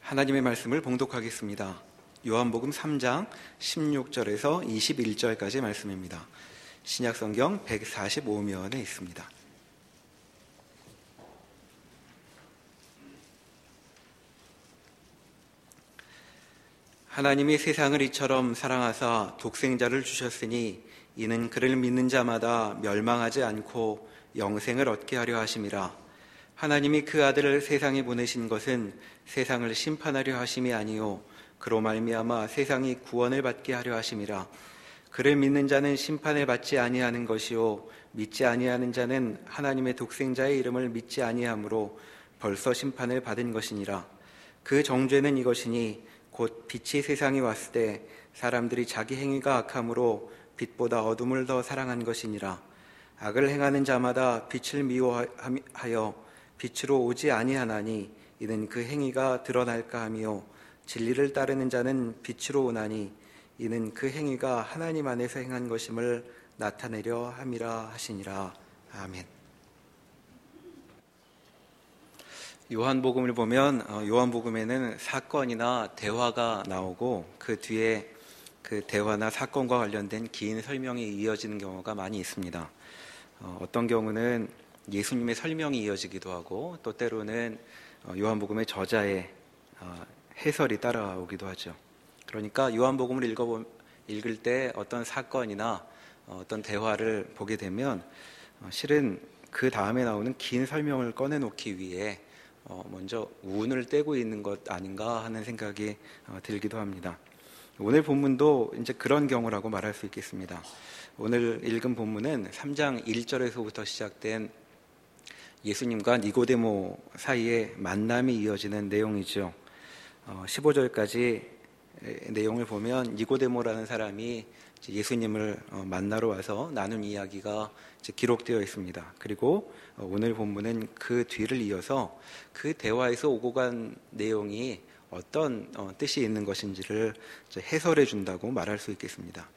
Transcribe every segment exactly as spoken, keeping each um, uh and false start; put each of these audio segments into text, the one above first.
하나님의 말씀을 봉독하겠습니다. 요한복음 삼 장 십육 절에서 이십일 절까지 말씀입니다. 신약성경 백사십오 면에 있습니다. 하나님이 세상을 이처럼 사랑하사 독생자를 주셨으니 이는 그를 믿는 자마다 멸망하지 않고 영생을 얻게 하려 하심이라. 하나님이 그 아들을 세상에 보내신 것은 세상을 심판하려 하심이 아니요 그로 말미암아 세상이 구원을 받게 하려 하심이라. 그를 믿는 자는 심판을 받지 아니하는 것이요 믿지 아니하는 자는 하나님의 독생자의 이름을 믿지 아니하므로 벌써 심판을 받은 것이니라. 그 정죄는 이것이니 곧 빛이 세상에 왔을 때 사람들이 자기 행위가 악함으로 빛보다 어둠을 더 사랑한 것이니라. 악을 행하는 자마다 빛을 미워하여 빛으로 오지 아니하나니 이는 그 행위가 드러날까 하며 진리를 따르는 자는 빛으로 오나니 이는 그 행위가 하나님 안에서 행한 것임을 나타내려 함이라 하시니라. 아멘. 요한복음을 보면 요한복음에는 사건이나 대화가 나오고 그 뒤에 그 대화나 사건과 관련된 긴 설명이 이어지는 경우가 많이 있습니다. 어떤 경우는 예수님의 설명이 이어지기도 하고 또 때로는 요한복음의 저자의 해설이 따라오기도 하죠. 그러니까 요한복음을 읽어보, 읽을 때 어떤 사건이나 어떤 대화를 보게 되면 실은 그 다음에 나오는 긴 설명을 꺼내놓기 위해 먼저 운을 떼고 있는 것 아닌가 하는 생각이 들기도 합니다. 오늘 본문도 이제 그런 경우라고 말할 수 있겠습니다. 오늘 읽은 본문은 삼 장 일 절에서부터 시작된 예수님과 니고데모 사이에 만남이 이어지는 내용이죠. 십오 절까지 내용을 보면 니고데모라는 사람이 예수님을 만나러 와서 나눈 이야기가 기록되어 있습니다. 그리고 오늘 본문은 그 뒤를 이어서 그 대화에서 오고 간 내용이 어떤 뜻이 있는 것인지를 해설해 준다고 말할 수 있겠습니다.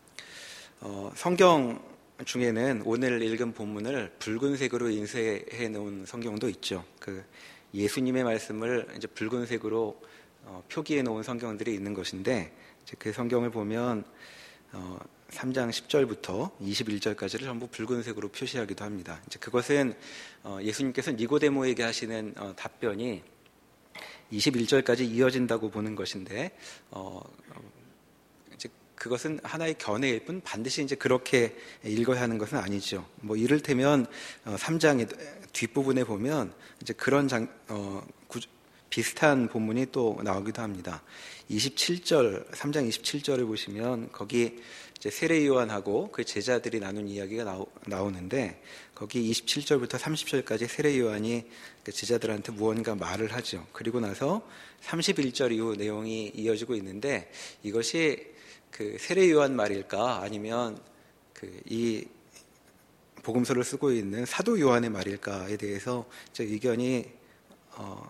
성경 중에는 오늘 읽은 본문을 붉은색으로 인쇄해 놓은 성경도 있죠. 그 예수님의 말씀을 이제 붉은색으로 어, 표기해 놓은 성경들이 있는 것인데 그 성경을 보면 어, 삼 장 십 절부터 이십일 절까지를 전부 붉은색으로 표시하기도 합니다. 이제 그것은 어, 예수님께서 니고데모에게 하시는 어, 답변이 이십일 절까지 이어진다고 보는 것인데 어, 이제 그것은 하나의 견해일 뿐 반드시 이제 그렇게 읽어야 하는 것은 아니죠. 뭐 이를테면 삼 장의 뒷부분에 보면 이제 그런 장, 어, 구, 비슷한 본문이 또 나오기도 합니다. 이십칠 절, 삼 장 이십칠 절을 보시면 거기 이제 세례 요한하고 그 제자들이 나눈 이야기가 나오, 나오는데 거기 이십칠 절부터 삼십 절까지 세례 요한이 그 제자들한테 무언가 말을 하죠. 그리고 나서 삼십일 절 이후 내용이 이어지고 있는데 이것이 그 세례 요한 말일까 아니면 그 이 복음서를 쓰고 있는 사도 요한의 말일까에 대해서 제 의견이 어,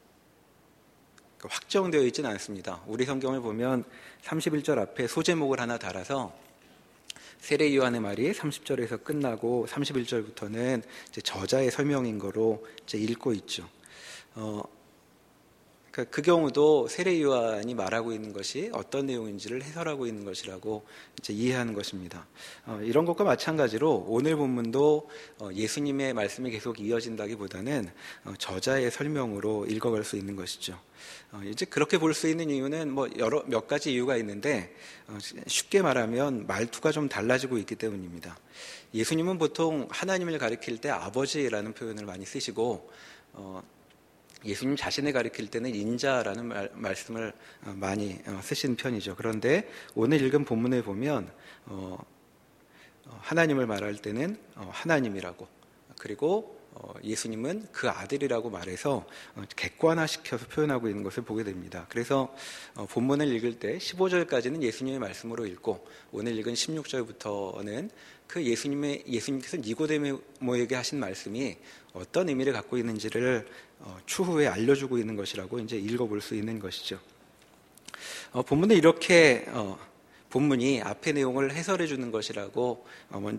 확정되어 있지는 않습니다. 우리 성경을 보면 삼십일 절 앞에 소제목을 하나 달아서 세례 요한의 말이 삼십 절에서 끝나고 삼십일 절부터는 이제 저자의 설명인 거로 이제 읽고 있죠. 어, 그러니까 그 경우도 세례 요한이 말하고 있는 것이 어떤 내용인지를 해설하고 있는 것이라고 이제 이해하는 것입니다. 어, 이런 것과 마찬가지로 오늘 본문도 어, 예수님의 말씀이 계속 이어진다기보다는 어, 저자의 설명으로 읽어갈 수 있는 것이죠. 어, 이제 그렇게 볼 수 있는 이유는 뭐 여러 몇 가지 이유가 있는데 어, 쉽게 말하면 말투가 좀 달라지고 있기 때문입니다. 예수님은 보통 하나님을 가리킬 때 아버지라는 표현을 많이 쓰시고 어, 예수님 자신을 가리킬 때는 인자라는 말, 말씀을 많이 쓰시는 편이죠. 그런데 오늘 읽은 본문을 보면 어, 하나님을 말할 때는 하나님이라고 그리고 예수님은 그 아들이라고 말해서 객관화시켜서 표현하고 있는 것을 보게 됩니다. 그래서 본문을 읽을 때 십오 절까지는 예수님의 말씀으로 읽고 오늘 읽은 십육 절부터는 그 예수님의, 예수님께서 니고데모에게 하신 말씀이 어떤 의미를 갖고 있는지를 추후에 알려주고 있는 것이라고 이제 읽어볼 수 있는 것이죠. 본문은 이렇게 본문이 앞의 내용을 해설해 주는 것이라고 먼저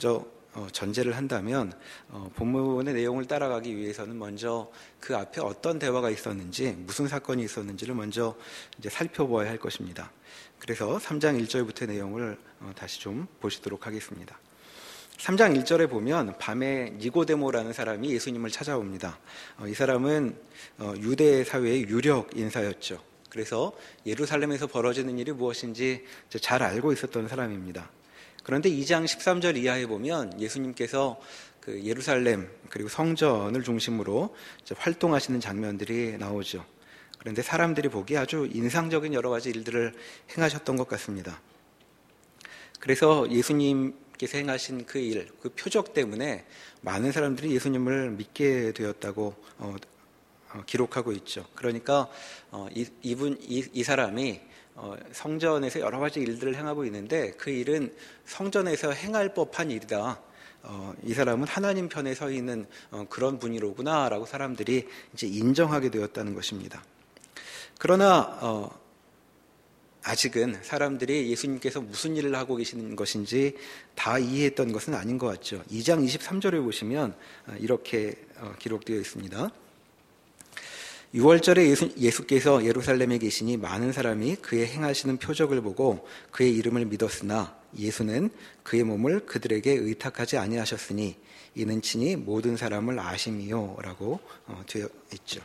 어, 전제를 한다면 어, 본문의 내용을 따라가기 위해서는 먼저 그 앞에 어떤 대화가 있었는지, 무슨 사건이 있었는지를 먼저 이제 살펴보아야 할 것입니다. 그래서 삼 장 일 절부터의 내용을 어, 다시 좀 보시도록 하겠습니다. 삼 장 일 절에 보면 밤에 니고데모라는 사람이 예수님을 찾아옵니다. 어, 이 사람은 어, 유대 사회의 유력 인사였죠. 그래서 예루살렘에서 벌어지는 일이 무엇인지 잘 알고 있었던 사람입니다. 그런데 이 장 십삼 절 이하에 보면 예수님께서 그 예루살렘 그리고 성전을 중심으로 활동하시는 장면들이 나오죠. 그런데 사람들이 보기에 아주 인상적인 여러 가지 일들을 행하셨던 것 같습니다. 그래서 예수님께서 행하신 그 일, 그 표적 때문에 많은 사람들이 예수님을 믿게 되었다고 어, 어, 기록하고 있죠. 그러니까 어, 이, 이분 이, 이 사람이 어, 성전에서 여러 가지 일들을 행하고 있는데 그 일은 성전에서 행할 법한 일이다. 어, 이 사람은 하나님 편에 서 있는 어, 그런 분이로구나라고 사람들이 이제 인정하게 되었다는 것입니다. 그러나 어, 아직은 사람들이 예수님께서 무슨 일을 하고 계시는 것인지 다 이해했던 것은 아닌 것 같죠. 이 장 이십삼 절에 보시면 이렇게 기록되어 있습니다. 유월절에 예수, 예수께서 예루살렘에 계시니 많은 사람이 그의 행하시는 표적을 보고 그의 이름을 믿었으나 예수는 그의 몸을 그들에게 의탁하지 아니하셨으니 이는 친히 모든 사람을 아심이요 라고 되어 있죠.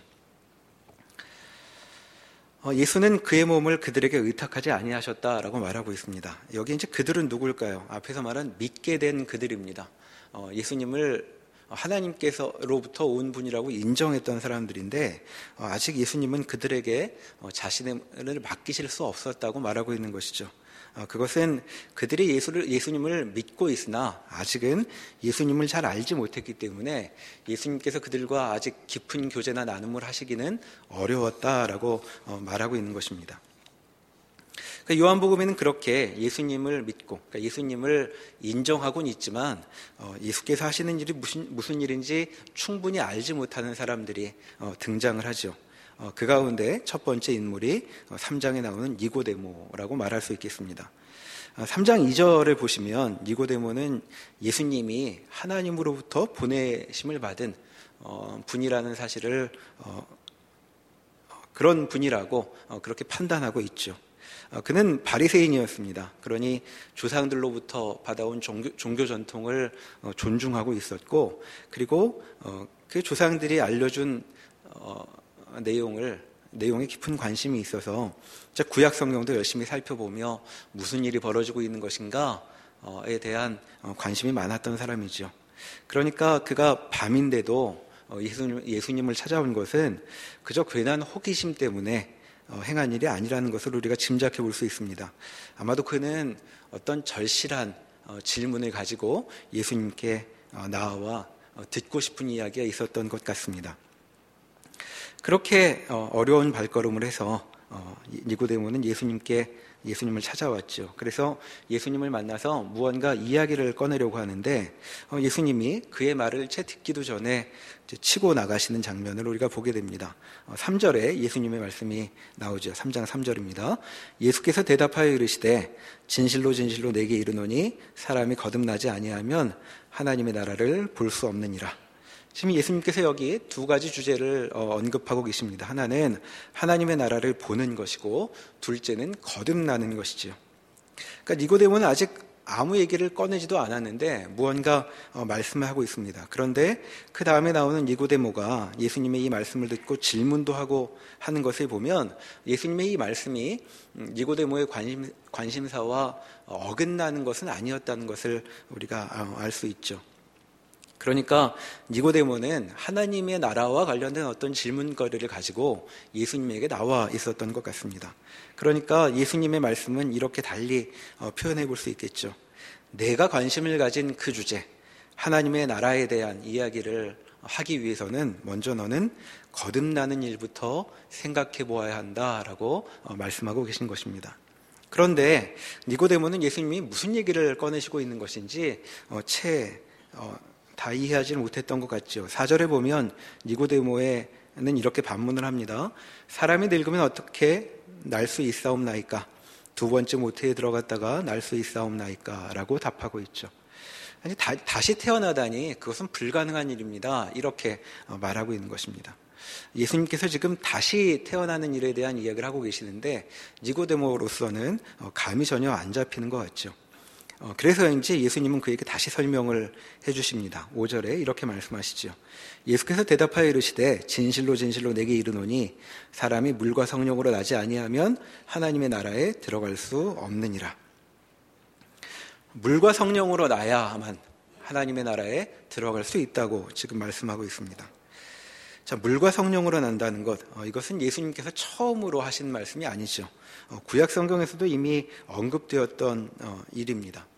예수는 그의 몸을 그들에게 의탁하지 아니하셨다라고 말하고 있습니다. 여기 이제 그들은 누굴까요? 앞에서 말한 믿게 된 그들입니다. 예수님을 하나님께서로부터 온 분이라고 인정했던 사람들인데 아직 예수님은 그들에게 자신을 맡기실 수 없었다고 말하고 있는 것이죠. 그것은 그들이 예수를, 예수님을 믿고 있으나 아직은 예수님을 잘 알지 못했기 때문에 예수님께서 그들과 아직 깊은 교제나 나눔을 하시기는 어려웠다라고 말하고 있는 것입니다. 요한복음에는 그렇게 예수님을 믿고, 그러니까 예수님을 인정하고는 있지만 예수께서 하시는 일이 무슨, 무슨 일인지 충분히 알지 못하는 사람들이 등장을 하죠. 그 가운데 첫 번째 인물이 삼 장에 나오는 니고데모라고 말할 수 있겠습니다. 삼 장 이 절을 보시면 니고데모는 예수님이 하나님으로부터 보내심을 받은 분이라는 사실을 그런 분이라고 그렇게 판단하고 있죠. 그는 바리새인이었습니다. 그러니 조상들로부터 받아온 종교, 종교 전통을 존중하고 있었고, 그리고 그 조상들이 알려준 내용을 내용에 깊은 관심이 있어서 구약 성경도 열심히 살펴보며 무슨 일이 벌어지고 있는 것인가에 대한 관심이 많았던 사람이죠. 그러니까 그가 밤인데도 예수님, 예수님을 찾아온 것은 그저 괜한 호기심 때문에 행한 일이 아니라는 것을 우리가 짐작해 볼 수 있습니다. 아마도 그는 어떤 절실한 질문을 가지고 예수님께 나와 듣고 싶은 이야기가 있었던 것 같습니다. 그렇게 어려운 발걸음을 해서 니고데모는 예수님께 예수님을 찾아왔죠. 그래서 예수님을 만나서 무언가 이야기를 꺼내려고 하는데 예수님이 그의 말을 채 듣기도 전에 치고 나가시는 장면을 우리가 보게 됩니다. 삼 절에 예수님의 말씀이 나오죠. 삼 장 삼 절입니다. 예수께서 대답하여 이르시되 진실로 진실로 내게 이르노니 사람이 거듭나지 아니하면 하나님의 나라를 볼 수 없느니라. 지금 예수님께서 여기 두 가지 주제를 언급하고 계십니다. 하나는 하나님의 나라를 보는 것이고 둘째는 거듭나는 것이죠. 그러니까 니고데모는 아직 아무 얘기를 꺼내지도 않았는데 무언가 말씀을 하고 있습니다. 그런데 그 다음에 나오는 니고데모가 예수님의 이 말씀을 듣고 질문도 하고 하는 것을 보면 예수님의 이 말씀이 니고데모의 관심, 관심사와 어긋나는 것은 아니었다는 것을 우리가 알 수 있죠. 그러니까 니고데모는 하나님의 나라와 관련된 어떤 질문거리를 가지고 예수님에게 나와 있었던 것 같습니다. 그러니까 예수님의 말씀은 이렇게 달리 표현해 볼 수 있겠죠. 내가 관심을 가진 그 주제, 하나님의 나라에 대한 이야기를 하기 위해서는 먼저 너는 거듭나는 일부터 생각해 보아야 한다라고 말씀하고 계신 것입니다. 그런데 니고데모는 예수님이 무슨 얘기를 꺼내시고 있는 것인지 채 다 이해하지는 못했던 것 같죠. 사 절에 보면 니고데모에는 이렇게 반문을 합니다. 사람이 늙으면 어떻게 날 수 있사옵나이까? 두 번째 모태에 들어갔다가 날 수 있사옵나이까? 라고 답하고 있죠. 아니, 다, 다시 태어나다니 그것은 불가능한 일입니다. 이렇게 말하고 있는 것입니다. 예수님께서 지금 다시 태어나는 일에 대한 이야기를 하고 계시는데 니고데모로서는 감이 전혀 안 잡히는 것 같죠. 그래서인지 예수님은 그에게 다시 설명을 해주십니다. 오 절에 이렇게 말씀하시죠. 예수께서 대답하여 이르시되 진실로 진실로 내게 이르노니 사람이 물과 성령으로 나지 아니하면 하나님의 나라에 들어갈 수 없느니라. 물과 성령으로 나야만 하나님의 나라에 들어갈 수 있다고 지금 말씀하고 있습니다. 자, 물과 성령으로 난다는 것, 어, 이것은 예수님께서 처음으로 하신 말씀이 아니죠. 어, 구약 성경에서도 이미 언급되었던 어, 일입니다.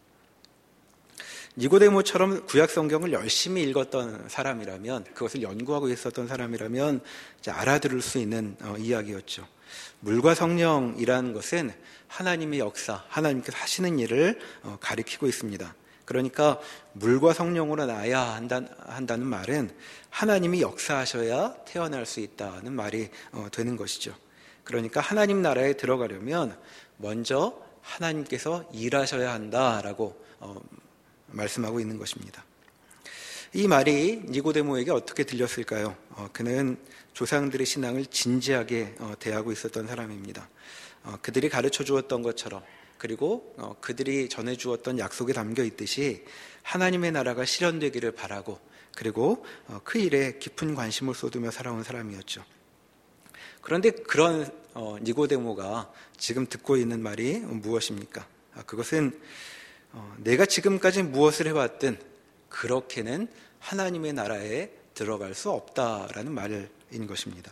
니고데모처럼 구약 성경을 열심히 읽었던 사람이라면, 그것을 연구하고 있었던 사람이라면 이제 알아들을 수 있는 어, 이야기였죠. 물과 성령이라는 것은 하나님의 역사, 하나님께서 하시는 일을 어, 가리키고 있습니다. 그러니까 물과 성령으로 나야 한다, 한다는 말은 하나님이 역사하셔야 태어날 수 있다는 말이 되는 것이죠. 그러니까 하나님 나라에 들어가려면 먼저 하나님께서 일하셔야 한다라고 말씀하고 있는 것입니다. 이 말이 니고데모에게 어떻게 들렸을까요? 그는 조상들의 신앙을 진지하게 대하고 있었던 사람입니다. 그들이 가르쳐 주었던 것처럼, 그리고 그들이 전해주었던 약속에 담겨 있듯이 하나님의 나라가 실현되기를 바라고, 그리고 그 일에 깊은 관심을 쏟으며 살아온 사람이었죠. 그런데 그런 니고데모가 지금 듣고 있는 말이 무엇입니까? 그것은 내가 지금까지 무엇을 해왔든 그렇게는 하나님의 나라에 들어갈 수 없다라는 말인 것입니다.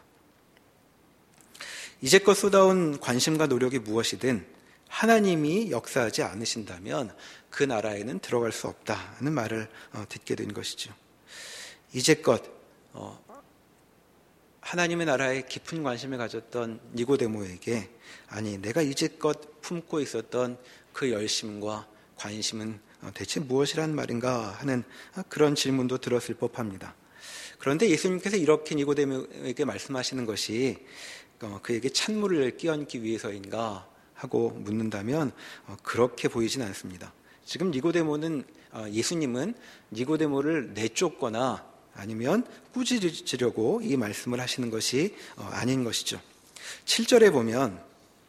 이제껏 쏟아온 관심과 노력이 무엇이든 하나님이 역사하지 않으신다면 그 나라에는 들어갈 수 없다는 말을 듣게 된 것이죠. 이제껏 하나님의 나라에 깊은 관심을 가졌던 니고데모에게, 아니 내가 이제껏 품고 있었던 그 열심과 관심은 대체 무엇이란 말인가 하는 그런 질문도 들었을 법합니다. 그런데 예수님께서 이렇게 니고데모에게 말씀하시는 것이 그에게 찬물을 끼얹기 위해서인가 하고 묻는다면 그렇게 보이진 않습니다. 지금 니고데모는, 예수님은 니고데모를 내쫓거나 아니면 꾸짖으려고 이 말씀을 하시는 것이 아닌 것이죠. 칠 절에 보면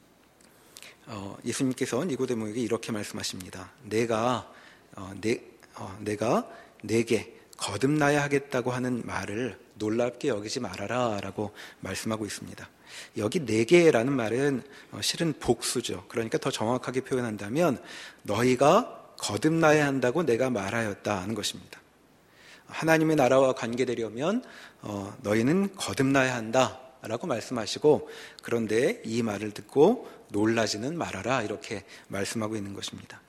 예수님께서 니고데모에게 이렇게 말씀하십니다. 내가 내, 내가 내게 거듭나야 하겠다고 하는 말을 놀랍게 여기지 말아라 라고 말씀하고 있습니다. 여기 내게라는 말은 실은 복수죠. 그러니까 더 정확하게 표현한다면 너희가 거듭나야 한다고 내가 말하였다 하는 것입니다. 하나님의 나라와 관계되려면 너희는 거듭나야 한다라고 말씀하시고, 그런데 이 말을 듣고 놀라지는 말아라 이렇게 말씀하고 있는 것입니다.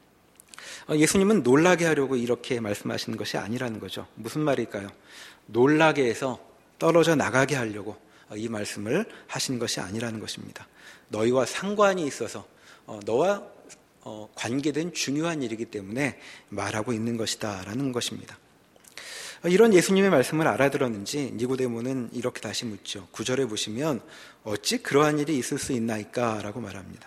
예수님은 놀라게 하려고 이렇게 말씀하시는 것이 아니라는 거죠. 무슨 말일까요? 놀라게 해서 떨어져 나가게 하려고 이 말씀을 하신 것이 아니라는 것입니다. 너희와 상관이 있어서 너와 관계된 중요한 일이기 때문에 말하고 있는 것이다 라는 것입니다. 이런 예수님의 말씀을 알아들었는지 니고데모는 이렇게 다시 묻죠. 구 절에 보시면 어찌 그러한 일이 있을 수 있나이까 라고 말합니다.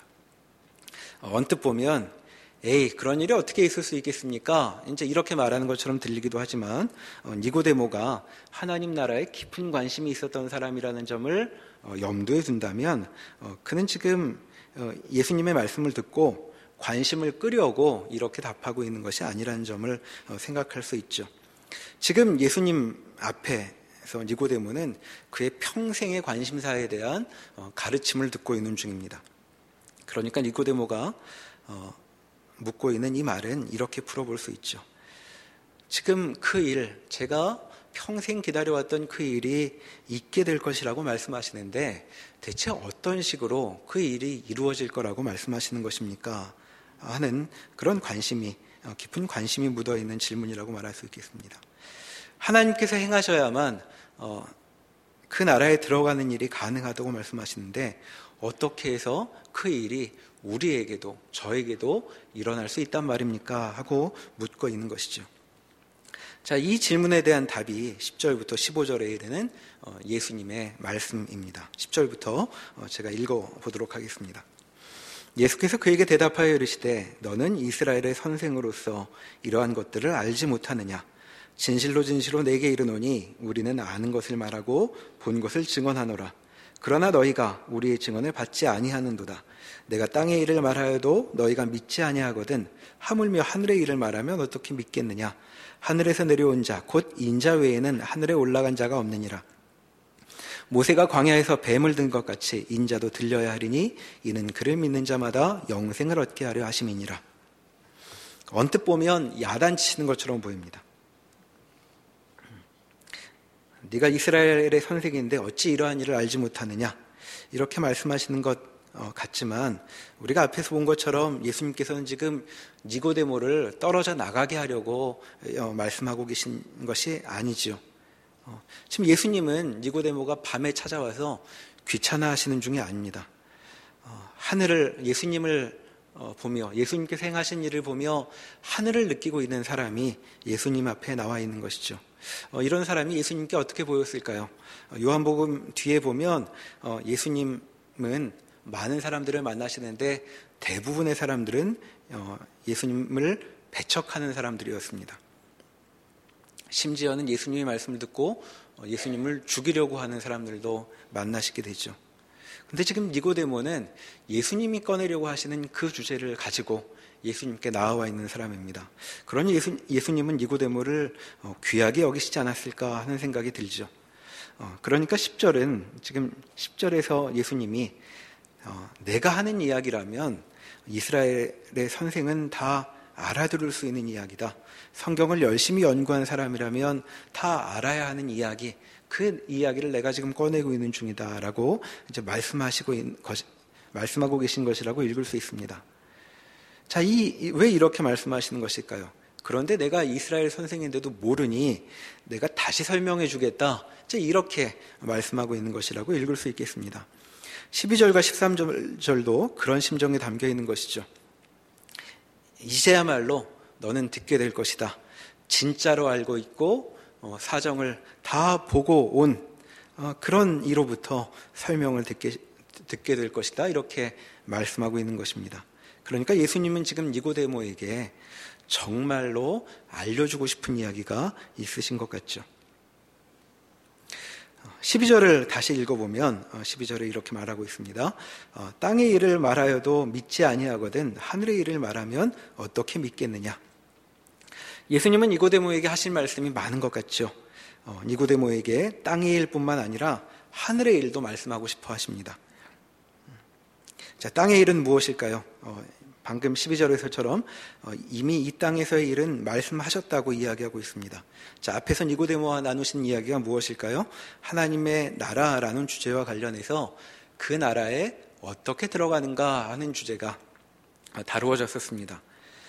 언뜻 보면 에이 그런 일이 어떻게 있을 수 있겠습니까? 이제 이렇게 말하는 것처럼 들리기도 하지만 니고데모가 하나님 나라에 깊은 관심이 있었던 사람이라는 점을 염두에 둔다면 그는 지금 예수님의 말씀을 듣고 관심을 끄려고 이렇게 답하고 있는 것이 아니라는 점을 생각할 수 있죠. 지금 예수님 앞에서 니고데모는 그의 평생의 관심사에 대한 가르침을 듣고 있는 중입니다. 그러니까 니고데모가 묻고 있는 이 말은 이렇게 풀어볼 수 있죠. 지금 그 일, 제가 평생 기다려왔던 그 일이 있게 될 것이라고 말씀하시는데 대체 어떤 식으로 그 일이 이루어질 거라고 말씀하시는 것입니까? 하는 그런 관심이, 깊은 관심이 묻어있는 질문이라고 말할 수 있겠습니다. 하나님께서 행하셔야만 그 나라에 들어가는 일이 가능하다고 말씀하시는데 어떻게 해서 그 일이 우리에게도 저에게도 일어날 수 있단 말입니까? 하고 묻고 있는 것이죠. 자, 이 질문에 대한 답이 십 절부터 십오 절에 이르는 예수님의 말씀입니다. 십 절부터 제가 읽어보도록 하겠습니다. 예수께서 그에게 대답하여 이르시되 너는 이스라엘의 선생으로서 이러한 것들을 알지 못하느냐? 진실로 진실로 내게 이르노니 우리는 아는 것을 말하고 본 것을 증언하노라. 그러나 너희가 우리의 증언을 받지 아니하는도다. 내가 땅의 일을 말하여도 너희가 믿지 아니하거든 하물며 하늘의 일을 말하면 어떻게 믿겠느냐? 하늘에서 내려온 자 곧 인자 외에는 하늘에 올라간 자가 없느니라. 모세가 광야에서 뱀을 든 것 같이 인자도 들려야 하리니 이는 그를 믿는 자마다 영생을 얻게 하려 하심이니라. 언뜻 보면 야단치는 것처럼 보입니다. 네가 이스라엘의 선생인데 어찌 이러한 일을 알지 못하느냐? 이렇게 말씀하시는 것 같지만 우리가 앞에서 본 것처럼 예수님께서는 지금 니고데모를 떨어져 나가게 하려고 말씀하고 계신 것이 아니지요. 지금 예수님은 니고데모가 밤에 찾아와서 귀찮아하시는 중이 아닙니다. 하늘을 예수님을 보며 예수님께서 행하신 일을 보며 하늘을 느끼고 있는 사람이 예수님 앞에 나와 있는 것이죠. 이런 사람이 예수님께 어떻게 보였을까요? 요한복음 뒤에 보면 예수님은 많은 사람들을 만나시는데 대부분의 사람들은 예수님을 배척하는 사람들이었습니다. 심지어는 예수님의 말씀을 듣고 예수님을 죽이려고 하는 사람들도 만나시게 되죠. 그런데 지금 니고데모는 예수님이 꺼내려고 하시는 그 주제를 가지고 예수님께 나와 있는 사람입니다. 그러니 예수, 예수님은 니고데모를 귀하게 여기시지 않았을까 하는 생각이 들죠. 그러니까 십 절은 지금 십 절에서 예수님이 내가 하는 이야기라면 이스라엘의 선생은 다 알아들을 수 있는 이야기다. 성경을 열심히 연구한 사람이라면 다 알아야 하는 이야기, 그 이야기를 내가 지금 꺼내고 있는 중이다라고 이제 말씀하시고 있는 것, 말씀하고 계신 것이라고 읽을 수 있습니다. 자, 이, 왜 이렇게 말씀하시는 것일까요? 그런데 내가 이스라엘 선생인데도 모르니 내가 다시 설명해 주겠다. 이렇게 말씀하고 있는 것이라고 읽을 수 있겠습니다. 십이 절과 십삼 절도 그런 심정이 담겨 있는 것이죠. 이제야말로 너는 듣게 될 것이다. 진짜로 알고 있고 사정을 다 보고 온 그런 이로부터 설명을 듣게, 듣게 될 것이다. 이렇게 말씀하고 있는 것입니다. 그러니까 예수님은 지금 니고데모에게 정말로 알려주고 싶은 이야기가 있으신 것 같죠. 십이 절을 다시 읽어보면 십이 절에 이렇게 말하고 있습니다. 땅의 일을 말하여도 믿지 아니하거든 하늘의 일을 말하면 어떻게 믿겠느냐. 예수님은 니고데모에게 하실 말씀이 많은 것 같죠. 니고데모에게 땅의 일뿐만 아니라 하늘의 일도 말씀하고 싶어 하십니다. 자, 땅의 일은 무엇일까요? 방금 십이 절에서처럼 이미 이 땅에서의 일은 말씀하셨다고 이야기하고 있습니다. 자, 앞에서 니고데모와 나누신 이야기가 무엇일까요? 하나님의 나라라는 주제와 관련해서 그 나라에 어떻게 들어가는가 하는 주제가 다루어졌었습니다.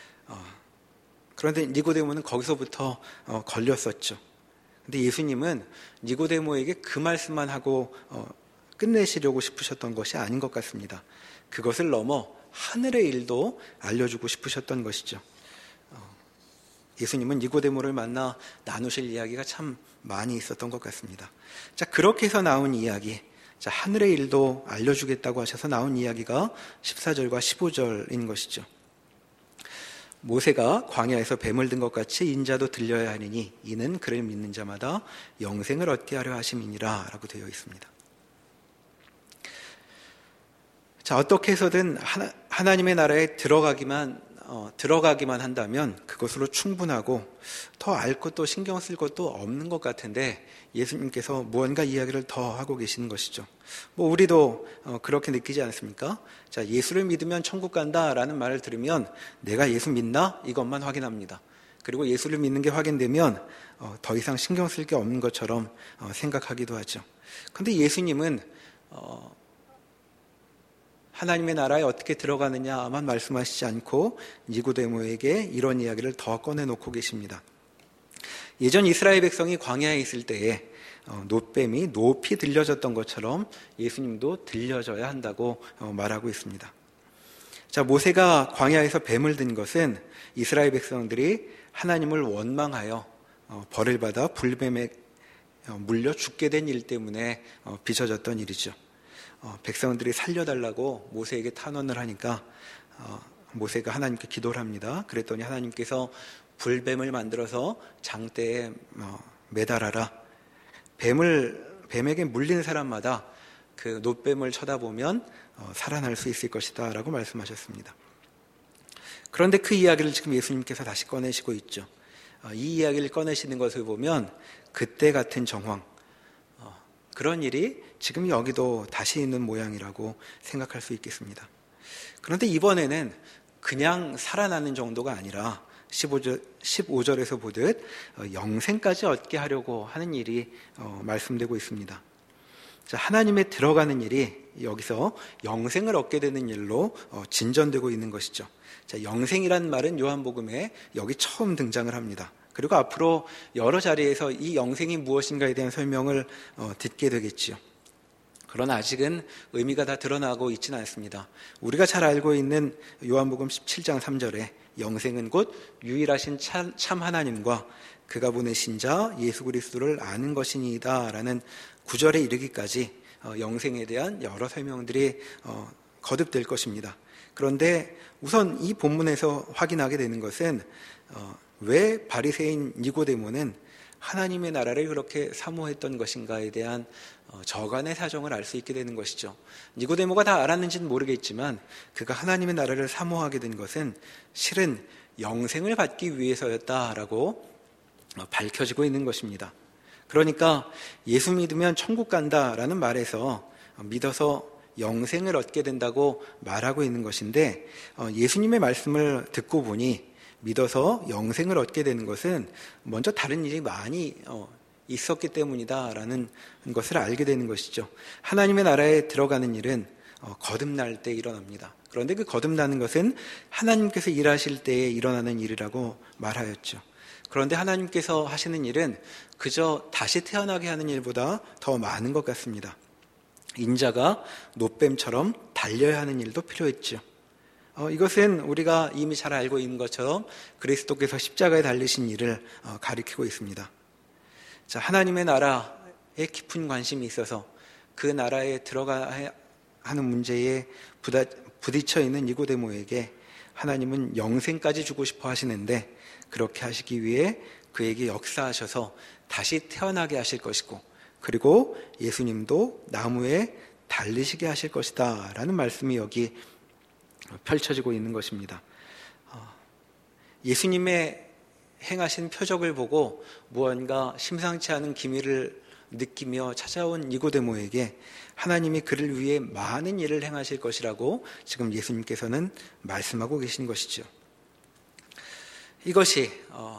그런데 니고데모는 거기서부터 걸렸었죠. 그런데 예수님은 니고데모에게 그 말씀만 하고 끝내시려고 싶으셨던 것이 아닌 것 같습니다. 그것을 넘어 하늘의 일도 알려주고 싶으셨던 것이죠. 예수님은 니고데모를 만나 나누실 이야기가 참 많이 있었던 것 같습니다. 자, 그렇게 해서 나온 이야기, 자, 하늘의 일도 알려주겠다고 하셔서 나온 이야기가 십사 절과 십오 절인 것이죠. 모세가 광야에서 뱀을 든 것 같이 인자도 들려야 하니니 이는 그를 믿는 자마다 영생을 얻게 하려 하심이니라 라고 되어 있습니다. 자, 어떻게 해서든 하나, 하나님의 나라에 들어가기만 어, 들어가기만 한다면 그것으로 충분하고 더 알 것도 신경 쓸 것도 없는 것 같은데 예수님께서 무언가 이야기를 더 하고 계시는 것이죠. 뭐 우리도 어, 그렇게 느끼지 않습니까? 자, 예수를 믿으면 천국 간다라는 말을 들으면 내가 예수 믿나? 이것만 확인합니다. 그리고 예수를 믿는 게 확인되면 어, 더 이상 신경 쓸 게 없는 것처럼 어, 생각하기도 하죠. 그런데 예수님은 어, 하나님의 나라에 어떻게 들어가느냐만 말씀하시지 않고 니고데모에게 이런 이야기를 더 꺼내놓고 계십니다. 예전 이스라엘 백성이 광야에 있을 때에 놋뱀이 높이 들려졌던 것처럼 예수님도 들려져야 한다고 말하고 있습니다. 자, 모세가 광야에서 뱀을 든 것은 이스라엘 백성들이 하나님을 원망하여 벌을 받아 불뱀에 물려 죽게 된 일 때문에 빚어졌던 일이죠. 어, 백성들이 살려달라고 모세에게 탄원을 하니까 어, 모세가 하나님께 기도를 합니다. 그랬더니 하나님께서 불뱀을 만들어서 장대에 어, 매달아라. 뱀을 뱀에게 물린 사람마다 그 놋뱀을 쳐다보면 어, 살아날 수 있을 것이다 라고 말씀하셨습니다. 그런데 그 이야기를 지금 예수님께서 다시 꺼내시고 있죠. 어, 이 이야기를 꺼내시는 것을 보면 그때 같은 정황, 어, 그런 일이 지금 여기도 다시 있는 모양이라고 생각할 수 있겠습니다. 그런데 이번에는 그냥 살아나는 정도가 아니라 십오 절, 십오 절에서 보듯 영생까지 얻게 하려고 하는 일이 말씀되고 있습니다. 자, 하나님에 들어가는 일이 여기서 영생을 얻게 되는 일로 진전되고 있는 것이죠. 자, 영생이란 말은 요한복음에 여기 처음 등장을 합니다. 그리고 앞으로 여러 자리에서 이 영생이 무엇인가에 대한 설명을 듣게 되겠지요. 그러나 아직은 의미가 다 드러나고 있지는 않습니다. 우리가 잘 알고 있는 요한복음 십칠 장 삼 절에 영생은 곧 유일하신 참 하나님과 그가 보내신 자 예수 그리스도를 아는 것이니이다 라는 구 절에 이르기까지 영생에 대한 여러 설명들이 거듭될 것입니다. 그런데 우선 이 본문에서 확인하게 되는 것은 왜 바리새인 니고데모는 하나님의 나라를 그렇게 사모했던 것인가에 대한 저간의 사정을 알 수 있게 되는 것이죠. 니고데모가 다 알았는지는 모르겠지만 그가 하나님의 나라를 사모하게 된 것은 실은 영생을 받기 위해서였다라고 밝혀지고 있는 것입니다. 그러니까 예수 믿으면 천국 간다라는 말에서 믿어서 영생을 얻게 된다고 말하고 있는 것인데 예수님의 말씀을 듣고 보니 믿어서 영생을 얻게 되는 것은 먼저 다른 일이 많이 있었기 때문이다라는 것을 알게 되는 것이죠. 하나님의 나라에 들어가는 일은 거듭날 때 일어납니다. 그런데 그 거듭나는 것은 하나님께서 일하실 때에 일어나는 일이라고 말하였죠. 그런데 하나님께서 하시는 일은 그저 다시 태어나게 하는 일보다 더 많은 것 같습니다. 인자가 놋뱀처럼 달려야 하는 일도 필요했죠. 어, 이것은 우리가 이미 잘 알고 있는 것처럼 그리스도께서 십자가에 달리신 일을 어, 가리키고 있습니다. 자, 하나님의 나라에 깊은 관심이 있어서 그 나라에 들어가야 하는 문제에 부다, 부딪혀 있는 니고데모에게 하나님은 영생까지 주고 싶어 하시는데 그렇게 하시기 위해 그에게 역사하셔서 다시 태어나게 하실 것이고 그리고 예수님도 나무에 달리시게 하실 것이다 라는 말씀이 여기 펼쳐지고 있는 것입니다. 예수님의 행하신 표적을 보고 무언가 심상치 않은 기미를 느끼며 찾아온 니고데모에게 하나님이 그를 위해 많은 일을 행하실 것이라고 지금 예수님께서는 말씀하고 계신 것이죠. 이것이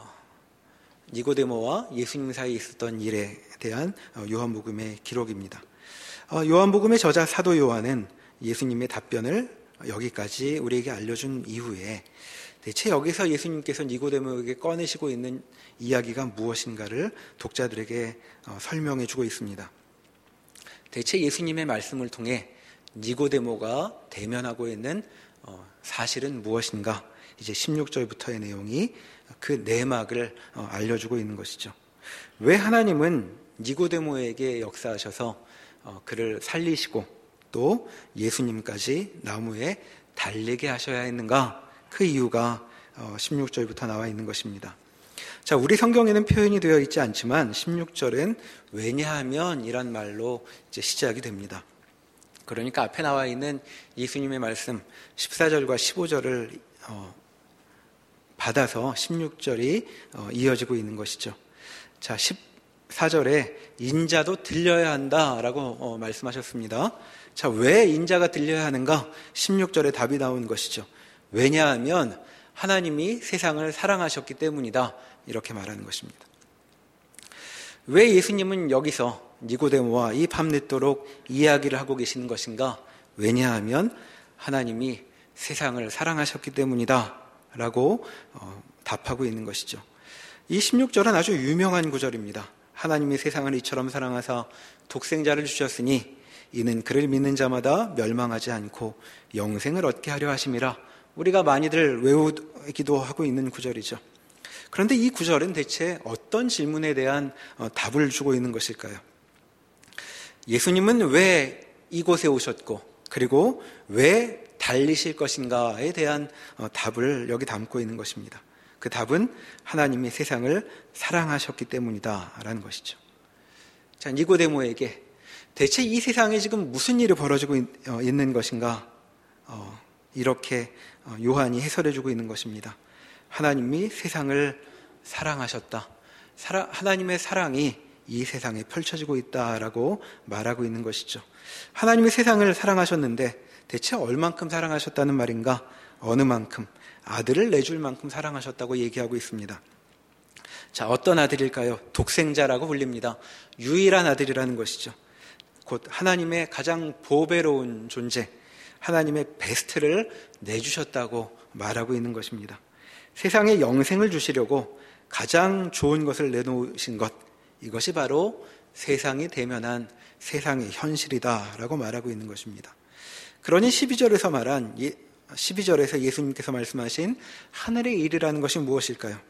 니고데모와 예수님 사이에 있었던 일에 대한 요한복음의 기록입니다. 요한복음의 저자 사도 요한은 예수님의 답변을 여기까지 우리에게 알려준 이후에 대체 여기서 예수님께서 니고데모에게 꺼내시고 있는 이야기가 무엇인가를 독자들에게 설명해 주고 있습니다. 대체 예수님의 말씀을 통해 니고데모가 대면하고 있는 사실은 무엇인가? 이제 십육 절부터의 내용이 그 내막을 알려주고 있는 것이죠. 왜 하나님은 니고데모에게 역사하셔서 그를 살리시고 또 예수님까지 나무에 달리게 하셔야 했는가? 그 이유가 십육 절부터 나와 있는 것입니다. 자, 우리 성경에는 표현이 되어 있지 않지만 십육 절은 왜냐하면 이란 말로 이제 시작이 됩니다. 그러니까 앞에 나와 있는 예수님의 말씀 십사 절과 십오 절을 어, 받아서 십육 절이 어, 이어지고 있는 것이죠. 자, 십사 절에 인자도 들려야 한다라고 어, 말씀하셨습니다. 자, 왜 인자가 들려야 하는가? 십육 절에 답이 나온 것이죠. 왜냐하면 하나님이 세상을 사랑하셨기 때문이다. 이렇게 말하는 것입니다. 왜 예수님은 여기서 니고데모와 이 밤늦도록 이야기를 하고 계시는 것인가? 왜냐하면 하나님이 세상을 사랑하셨기 때문이다. 라고 어, 답하고 있는 것이죠. 이 십육 절은 아주 유명한 구절입니다. 하나님이 세상을 이처럼 사랑하사 독생자를 주셨으니 이는 그를 믿는 자마다 멸망하지 않고 영생을 얻게 하려 하심이라. 우리가 많이들 외우기도 하고 있는 구절이죠. 그런데 이 구절은 대체 어떤 질문에 대한 답을 주고 있는 것일까요? 예수님은 왜 이곳에 오셨고 그리고 왜 달리실 것인가에 대한 답을 여기 담고 있는 것입니다. 그 답은 하나님이 세상을 사랑하셨기 때문이다라는 것이죠. 자, 니고데모에게 대체 이 세상에 지금 무슨 일이 벌어지고 있는 것인가? 어, 이렇게 요한이 해설해주고 있는 것입니다. 하나님이 세상을 사랑하셨다. 사랑, 하나님의 사랑이 이 세상에 펼쳐지고 있다라고 말하고 있는 것이죠. 하나님이 세상을 사랑하셨는데 대체 얼만큼 사랑하셨다는 말인가? 어느 만큼? 아들을 내줄 만큼 사랑하셨다고 얘기하고 있습니다. 자, 어떤 아들일까요? 독생자라고 불립니다. 유일한 아들이라는 것이죠. 곧 하나님의 가장 보배로운 존재, 하나님의 베스트를 내주셨다고 말하고 있는 것입니다. 세상에 영생을 주시려고 가장 좋은 것을 내놓으신 것, 이것이 바로 세상이 대면한 세상의 현실이다라고 말하고 있는 것입니다. 그러니 십이 절에서 말한 십이 절에서 예수님께서 말씀하신 하늘의 일이라는 것이 무엇일까요?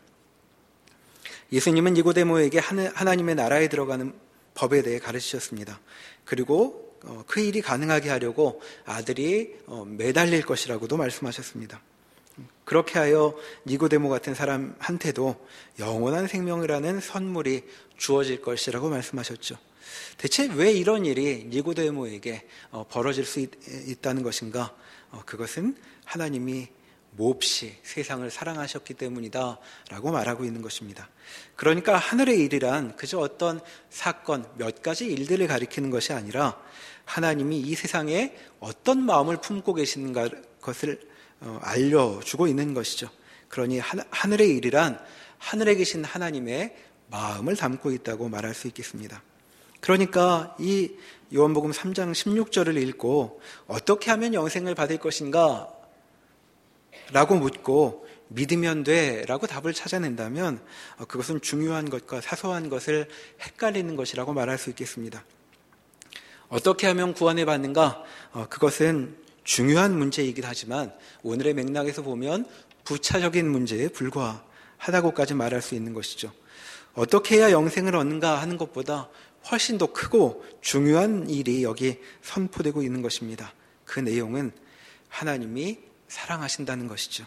예수님은 니고데모에게 하나님의 나라에 들어가는 법에 대해 가르치셨습니다. 그리고 그 일이 가능하게 하려고 아들이 매달릴 것이라고도 말씀하셨습니다. 그렇게 하여 니고데모 같은 사람한테도 영원한 생명이라는 선물이 주어질 것이라고 말씀하셨죠. 대체 왜 이런 일이 니고데모에게 벌어질 수 있다는 것인가? 그것은 하나님이 몹시 세상을 사랑하셨기 때문이다 라고 말하고 있는 것입니다. 그러니까 하늘의 일이란 그저 어떤 사건, 몇 가지 일들을 가리키는 것이 아니라 하나님이 이 세상에 어떤 마음을 품고 계시는가 것을 알려주고 있는 것이죠. 그러니 하늘의 일이란 하늘에 계신 하나님의 마음을 담고 있다고 말할 수 있겠습니다. 그러니까 이 요한복음 삼 장 십육 절을 읽고 어떻게 하면 영생을 받을 것인가? 라고 묻고 믿으면 돼 라고 답을 찾아낸다면 그것은 중요한 것과 사소한 것을 헷갈리는 것이라고 말할 수 있겠습니다. 어떻게 하면 구원을 받는가? 그것은 중요한 문제이긴 하지만 오늘의 맥락에서 보면 부차적인 문제에 불과하다고까지 말할 수 있는 것이죠. 어떻게 해야 영생을 얻는가 하는 것보다 훨씬 더 크고 중요한 일이 여기 선포되고 있는 것입니다. 그 내용은 하나님이 사랑하신다는 것이죠.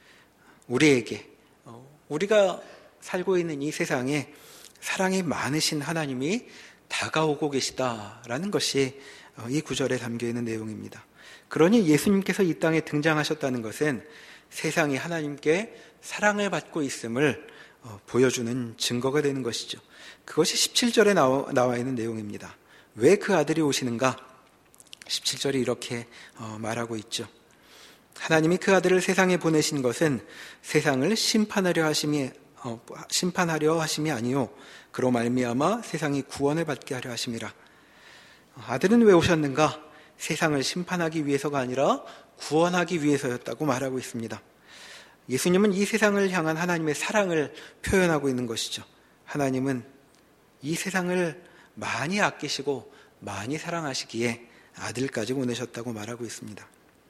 우리에게, 우리가 살고 있는 이 세상에 사랑이 많으신 하나님이 다가오고 계시다라는 것이 이 구절에 담겨있는 내용입니다. 그러니 예수님께서 이 땅에 등장하셨다는 것은 세상이 하나님께 사랑을 받고 있음을 보여주는 증거가 되는 것이죠. 그것이 십칠 절에 나와, 나와 있는 내용입니다. 왜 그 아들이 오시는가? 십칠 절이 이렇게 말하고 있죠. 하나님이 그 아들을 세상에 보내신 것은 세상을 심판하려 하심이 어, 심판하려 하심이 아니요 그로 말미암아 세상이 구원을 받게 하려 하심이라. 아들은 왜 오셨는가? 세상을 심판하기 위해서가 아니라 구원하기 위해서였다고 말하고 있습니다. 예수님은 이 세상을 향한 하나님의 사랑을 표현하고 있는 것이죠. 하나님은 이 세상을 많이 아끼시고 많이 사랑하시기에 아들까지 보내셨다고 말하고 있습니다.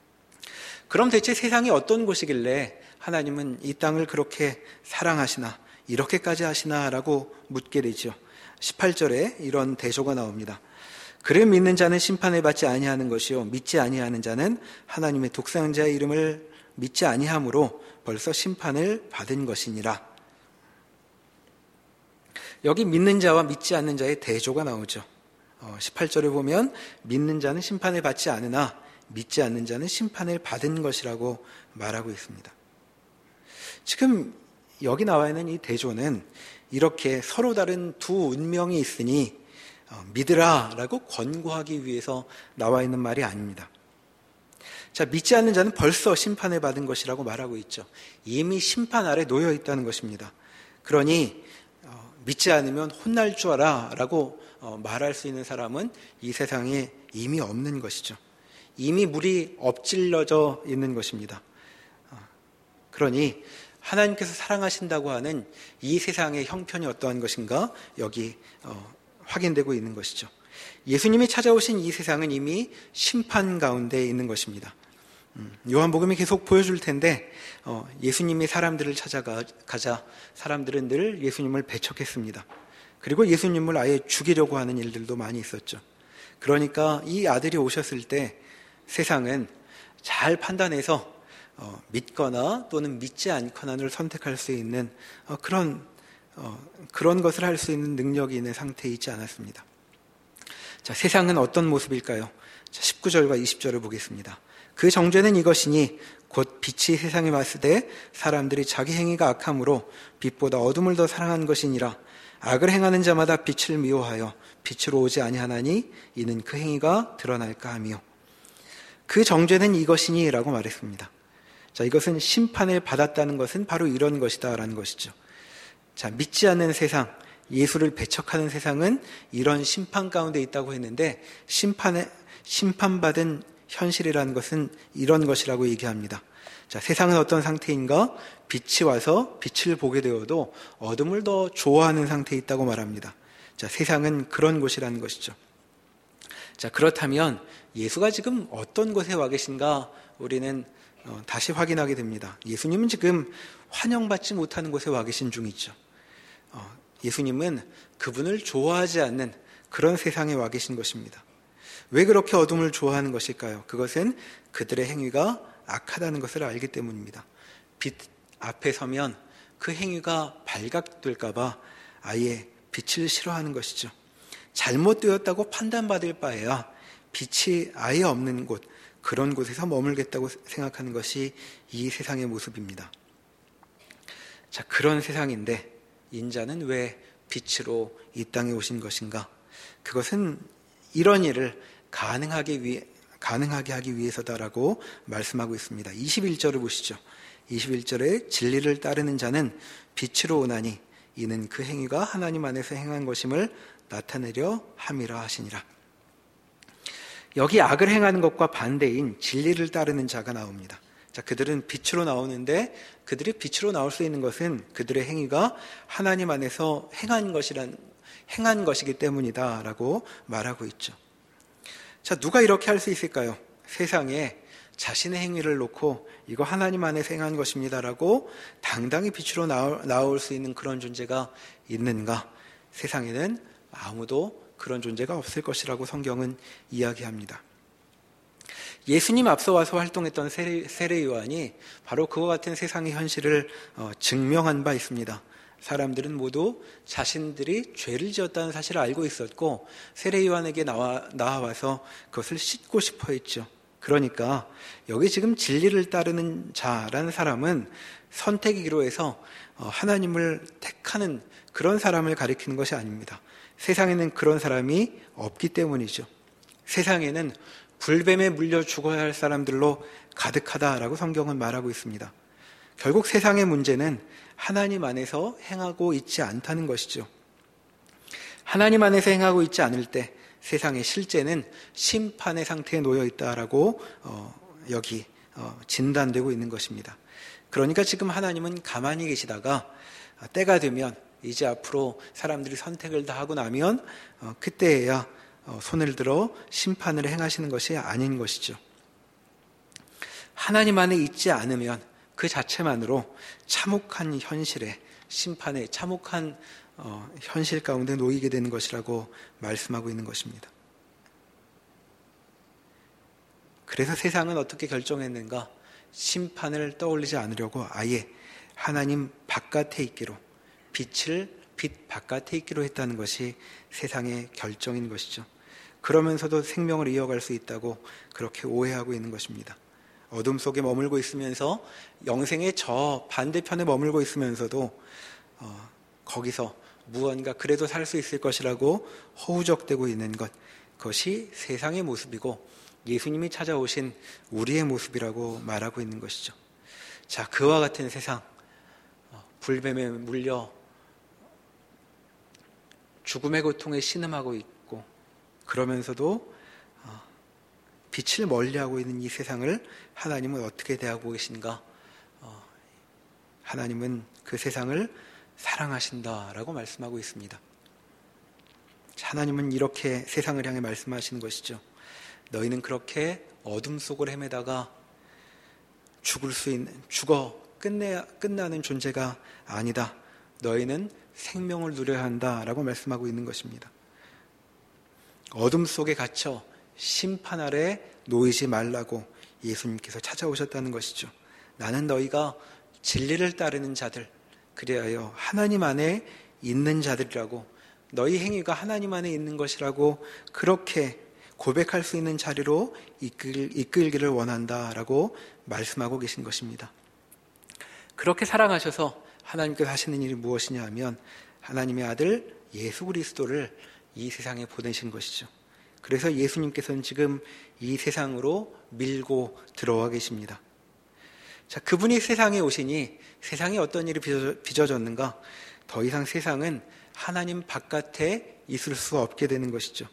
그럼 대체 세상이 어떤 곳이길래 하나님은 이 땅을 그렇게 사랑하시나 이렇게까지 하시나 라고 묻게 되죠. 십팔 절에 이런 대조가 나옵니다. 그를 믿는 자는 심판을 받지 아니하는 것이요 믿지 아니하는 자는 하나님의 독생자의 이름을 믿지 아니함으로 벌써 심판을 받은 것이니라. 여기 믿는 자와 믿지 않는 자의 대조가 나오죠. 십팔 절에 보면 믿는 자는 심판을 받지 않으나 믿지 않는 자는 심판을 받은 것이라고 말하고 있습니다. 지금 여기 나와 있는 이 대조는 이렇게 서로 다른 두 운명이 있으니 믿으라 라고 권고하기 위해서 나와 있는 말이 아닙니다. 자, 믿지 않는 자는 벌써 심판을 받은 것이라고 말하고 있죠. 이미 심판 아래 놓여 있다는 것입니다. 그러니 믿지 않으면 혼날 줄 알아 라고 말할 수 있는 사람은 이 세상에 이미 없는 것이죠. 이미 물이 엎질러져 있는 것입니다. 그러니 하나님께서 사랑하신다고 하는 이 세상의 형편이 어떠한 것인가 여기 확인되고 있는 것이죠. 예수님이 찾아오신 이 세상은 이미 심판 가운데 있는 것입니다. 요한복음이 계속 보여줄 텐데 예수님이 사람들을 찾아가자 사람들은 늘 예수님을 배척했습니다. 그리고 예수님을 아예 죽이려고 하는 일들도 많이 있었죠. 그러니까 이 아들이 오셨을 때 세상은 잘 판단해서 어, 믿거나 또는 믿지 않거나를 선택할 수 있는 어, 그런 어, 그런 것을 할 수 있는 능력이 있는 상태에 있지 않았습니다. 자, 세상은 어떤 모습일까요? 자, 십구 절과 이십 절을 보겠습니다. 그 정죄는 이것이니 곧 빛이 세상에 왔을 때 사람들이 자기 행위가 악함으로 빛보다 어둠을 더 사랑한 것이니라. 악을 행하는 자마다 빛을 미워하여 빛으로 오지 아니하나니 이는 그 행위가 드러날까 하며. 그 정죄는 이것이니 라고 말했습니다. 자, 이것은 심판을 받았다는 것은 바로 이런 것이다 라는 것이죠. 자, 믿지 않는 세상, 예수를 배척하는 세상은 이런 심판 가운데 있다고 했는데 심판에, 심판받은 현실이라는 것은 이런 것이라고 얘기합니다. 자, 세상은 어떤 상태인가? 빛이 와서 빛을 보게 되어도 어둠을 더 좋아하는 상태에 있다고 말합니다. 자, 세상은 그런 곳이라는 것이죠. 자, 그렇다면 예수가 지금 어떤 곳에 와 계신가 우리는 어, 다시 확인하게 됩니다. 예수님은 지금 환영받지 못하는 곳에 와 계신 중이죠. 어, 예수님은 그분을 좋아하지 않는 그런 세상에 와 계신 것입니다. 왜 그렇게 어둠을 좋아하는 것일까요? 그것은 그들의 행위가 악하다는 것을 알기 때문입니다. 빛 앞에 서면 그 행위가 발각될까 봐 아예 빛을 싫어하는 것이죠. 잘못되었다고 판단받을 바에야 빛이 아예 없는 곳, 그런 곳에서 머물겠다고 생각하는 것이 이 세상의 모습입니다. 자, 그런 세상인데 인자는 왜 빛으로 이 땅에 오신 것인가? 그것은 이런 일을 가능하게 위해, 가능하게 하기 위해서다라고 말씀하고 있습니다. 이십일 절을 보시죠. 이십일 절에 진리를 따르는 자는 빛으로 오나니 이는 그 행위가 하나님 안에서 행한 것임을 나타내려 함이라 하시니라. 여기 악을 행하는 것과 반대인 진리를 따르는 자가 나옵니다. 자, 그들은 빛으로 나오는데 그들이 빛으로 나올 수 있는 것은 그들의 행위가 하나님 안에서 행한 것이란 행한 것이기 때문이다라고 말하고 있죠. 자, 누가 이렇게 할 수 있을까요? 세상에 자신의 행위를 놓고 이거 하나님 안에서 행한 것입니다라고 당당히 빛으로 나올, 나올 수 있는 그런 존재가 있는가? 세상에는 아무도 그런 존재가 없을 것이라고 성경은 이야기합니다. 예수님 앞서 와서 활동했던 세례, 세례 요한이 바로 그와 같은 세상의 현실을 어, 증명한 바 있습니다. 사람들은 모두 자신들이 죄를 지었다는 사실을 알고 있었고 세례 요한에게 나와, 나와서 그것을 씻고 싶어 했죠. 그러니까 여기 지금 진리를 따르는 자라는 사람은 선택이기로 해서 어, 하나님을 택하는 그런 사람을 가리키는 것이 아닙니다. 세상에는 그런 사람이 없기 때문이죠. 세상에는 불뱀에 물려 죽어야 할 사람들로 가득하다라고 성경은 말하고 있습니다. 결국 세상의 문제는 하나님 안에서 행하고 있지 않다는 것이죠. 하나님 안에서 행하고 있지 않을 때 세상의 실제는 심판의 상태에 놓여 있다라고 어, 여기 어, 진단되고 있는 것입니다. 그러니까 지금 하나님은 가만히 계시다가 때가 되면 이제 앞으로 사람들이 선택을 다 하고 나면 어, 그때야 어, 손을 들어 심판을 행하시는 것이 아닌 것이죠. 하나님 안에 있지 않으면 그 자체만으로 참혹한 현실에 심판의 참혹한 어, 현실 가운데 놓이게 되는 것이라고 말씀하고 있는 것입니다. 그래서 세상은 어떻게 결정했는가? 심판을 떠올리지 않으려고 아예 하나님 바깥에 있기로 빛을 빛 바깥에 있기로 했다는 것이 세상의 결정인 것이죠. 그러면서도 생명을 이어갈 수 있다고 그렇게 오해하고 있는 것입니다. 어둠 속에 머물고 있으면서 영생의 저 반대편에 머물고 있으면서도 어, 거기서 무언가 그래도 살 수 있을 것이라고 허우적대고 있는 것, 그것이 세상의 모습이고 예수님이 찾아오신 우리의 모습이라고 말하고 있는 것이죠. 자, 그와 같은 세상, 어, 불뱀에 물려 죽음의 고통에 신음하고 있고 그러면서도 어, 빛을 멀리하고 있는 이 세상을 하나님은 어떻게 대하고 계신가? 어, 하나님은 그 세상을 사랑하신다라고 말씀하고 있습니다. 하나님은 이렇게 세상을 향해 말씀하시는 것이죠. 너희는 그렇게 어둠 속을 헤매다가 죽을 수 있는, 죽어 끝내, 끝나는 존재가 아니다. 너희는 생명을 누려야 한다라고 말씀하고 있는 것입니다. 어둠 속에 갇혀 심판 아래 놓이지 말라고 예수님께서 찾아오셨다는 것이죠. 나는 너희가 진리를 따르는 자들, 그리하여 하나님 안에 있는 자들이라고, 너희 행위가 하나님 안에 있는 것이라고 그렇게 고백할 수 있는 자리로 이끌, 이끌기를 원한다라고 말씀하고 계신 것입니다. 그렇게 사랑하셔서 하나님께서 하시는 일이 무엇이냐 하면 하나님의 아들 예수 그리스도를 이 세상에 보내신 것이죠. 그래서 예수님께서는 지금 이 세상으로 밀고 들어와 계십니다. 자, 그분이 세상에 오시니 세상에 어떤 일이 빚어졌는가? 더 이상 세상은 하나님 바깥에 있을 수 없게 되는 것이죠.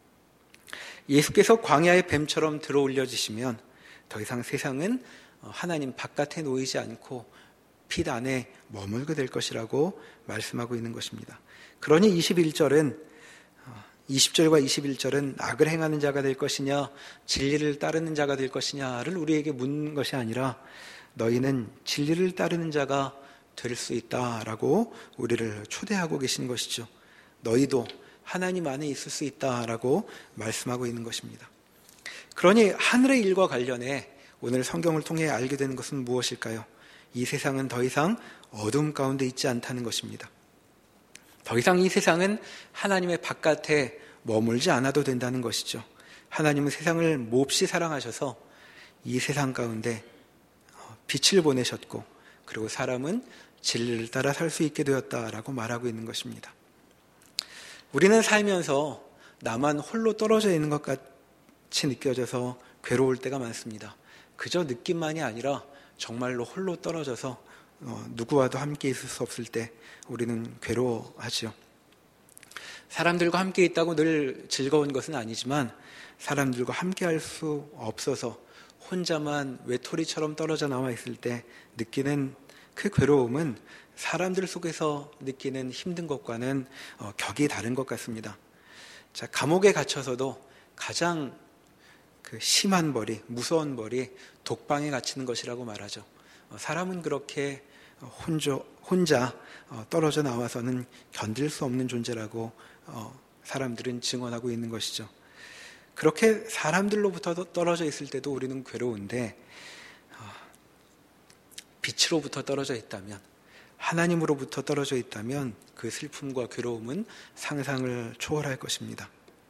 예수께서 광야의 뱀처럼 들어올려지시면 더 이상 세상은 하나님 바깥에 놓이지 않고 빛 안에 머물게 될 것이라고 말씀하고 있는 것입니다. 그러니 이십일 절은 이십 절과 이십일 절은 악을 행하는 자가 될 것이냐 진리를 따르는 자가 될 것이냐를 우리에게 묻는 것이 아니라 너희는 진리를 따르는 자가 될 수 있다라고 우리를 초대하고 계신 것이죠. 너희도 하나님 안에 있을 수 있다라고 말씀하고 있는 것입니다. 그러니 하늘의 일과 관련해 오늘 성경을 통해 알게 되는 것은 무엇일까요? 이 세상은 더 이상 어둠 가운데 있지 않다는 것입니다. 더 이상 이 세상은 하나님의 바깥에 머물지 않아도 된다는 것이죠. 하나님은 세상을 몹시 사랑하셔서 이 세상 가운데 빛을 보내셨고 그리고 사람은 진리를 따라 살 수 있게 되었다라고 말하고 있는 것입니다. 우리는 살면서 나만 홀로 떨어져 있는 것 같이 느껴져서 괴로울 때가 많습니다. 그저 느낌만이 아니라 정말로 홀로 떨어져서 어, 누구와도 함께 있을 수 없을 때 우리는 괴로워하죠. 사람들과 함께 있다고 늘 즐거운 것은 아니지만 사람들과 함께 할 수 없어서 혼자만 외톨이처럼 떨어져 나와 있을 때 느끼는 그 괴로움은 사람들 속에서 느끼는 힘든 것과는 어, 격이 다른 것 같습니다. 자, 감옥에 갇혀서도 가장 그 심한 벌이, 무서운 벌이 독방에 갇히는 것이라고 말하죠. 어, 사람은 그렇게 혼자, 혼자 어, 떨어져 나와서는 견딜 수 없는 존재라고 어, 사람들은 증언하고 있는 것이죠. 그렇게 사람들로부터 떨어져 있을 때도 우리는 괴로운데 어, 빛으로부터 떨어져 있다면, 하나님으로부터 떨어져 있다면 그 슬픔과 괴로움은 상상을 초월할 것입니다.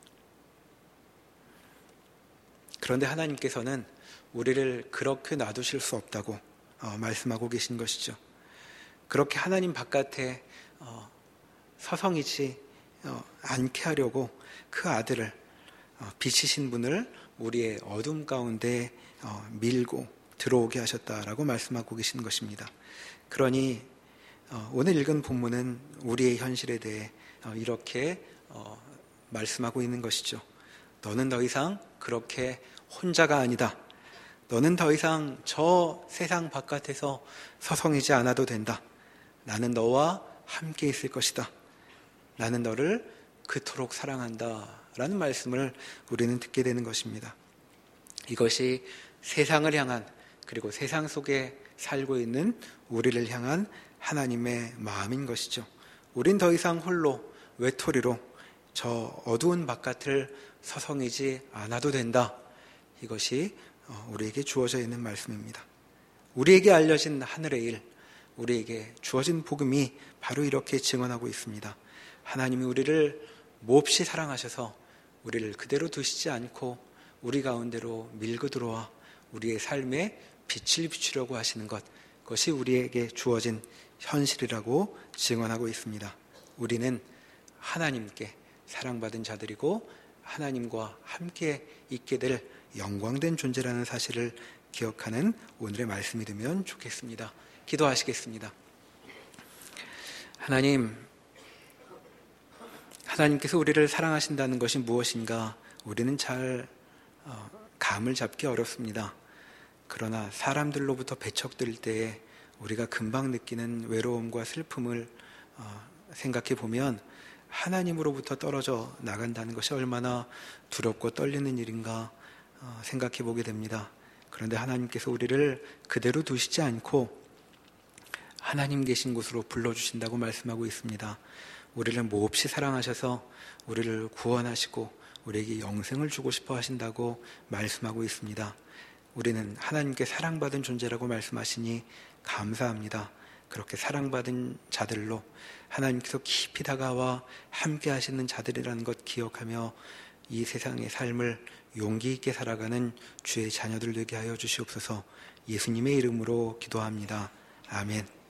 그런데 하나님께서는 우리를 그렇게 놔두실 수 없다고 어, 말씀하고 계신 것이죠. 그렇게 하나님 바깥에 어, 서성이지 어, 않게 하려고 그 아들을 어, 빛이신 분을 우리의 어둠 가운데 어, 밀고 들어오게 하셨다라고 말씀하고 계신 것입니다. 그러니 어, 오늘 읽은 본문은 우리의 현실에 대해 어, 이렇게 어, 말씀하고 있는 것이죠. 너는 더 이상 그렇게 혼자가 아니다. 너는 더 이상 저 세상 바깥에서 서성이지 않아도 된다. 나는 너와 함께 있을 것이다. 나는 너를 그토록 사랑한다. 라는 말씀을 우리는 듣게 되는 것입니다. 이것이 세상을 향한, 그리고 세상 속에 살고 있는 우리를 향한 하나님의 마음인 것이죠. 우린 더 이상 홀로 외톨이로 저 어두운 바깥을 서성이지 않아도 된다. 이것이 우리에게 주어져 있는 말씀입니다. 우리에게 알려진 하늘의 일, 우리에게 주어진 복음이 바로 이렇게 증언하고 있습니다. 하나님이 우리를 몹시 사랑하셔서 우리를 그대로 두시지 않고 우리 가운데로 밀고 들어와 우리의 삶에 빛을 비추려고 하시는 것, 그것이 우리에게 주어진 현실이라고 증언하고 있습니다. 우리는 하나님께 사랑받은 자들이고 하나님과 함께 있게 될 영광된 존재라는 사실을 기억하는 오늘의 말씀이 되면 좋겠습니다. 기도하시겠습니다. 하나님, 하나님께서 우리를 사랑하신다는 것이 무엇인가 우리는 잘 어, 감을 잡기 어렵습니다. 그러나 사람들로부터 배척될 때에 우리가 금방 느끼는 외로움과 슬픔을 어, 생각해 보면 하나님으로부터 떨어져 나간다는 것이 얼마나 두렵고 떨리는 일인가 어, 생각해 보게 됩니다. 그런데 하나님께서 우리를 그대로 두시지 않고 하나님 계신 곳으로 불러주신다고 말씀하고 있습니다. 우리를 몹시 사랑하셔서 우리를 구원하시고 우리에게 영생을 주고 싶어 하신다고 말씀하고 있습니다. 우리는 하나님께 사랑받은 존재라고 말씀하시니 감사합니다. 그렇게 사랑받은 자들로 하나님께서 깊이 다가와 함께 하시는 자들이라는 것 기억하며 이 세상의 삶을 용기 있게 살아가는 주의 자녀들 되게 하여 주시옵소서. 예수님의 이름으로 기도합니다. 아멘.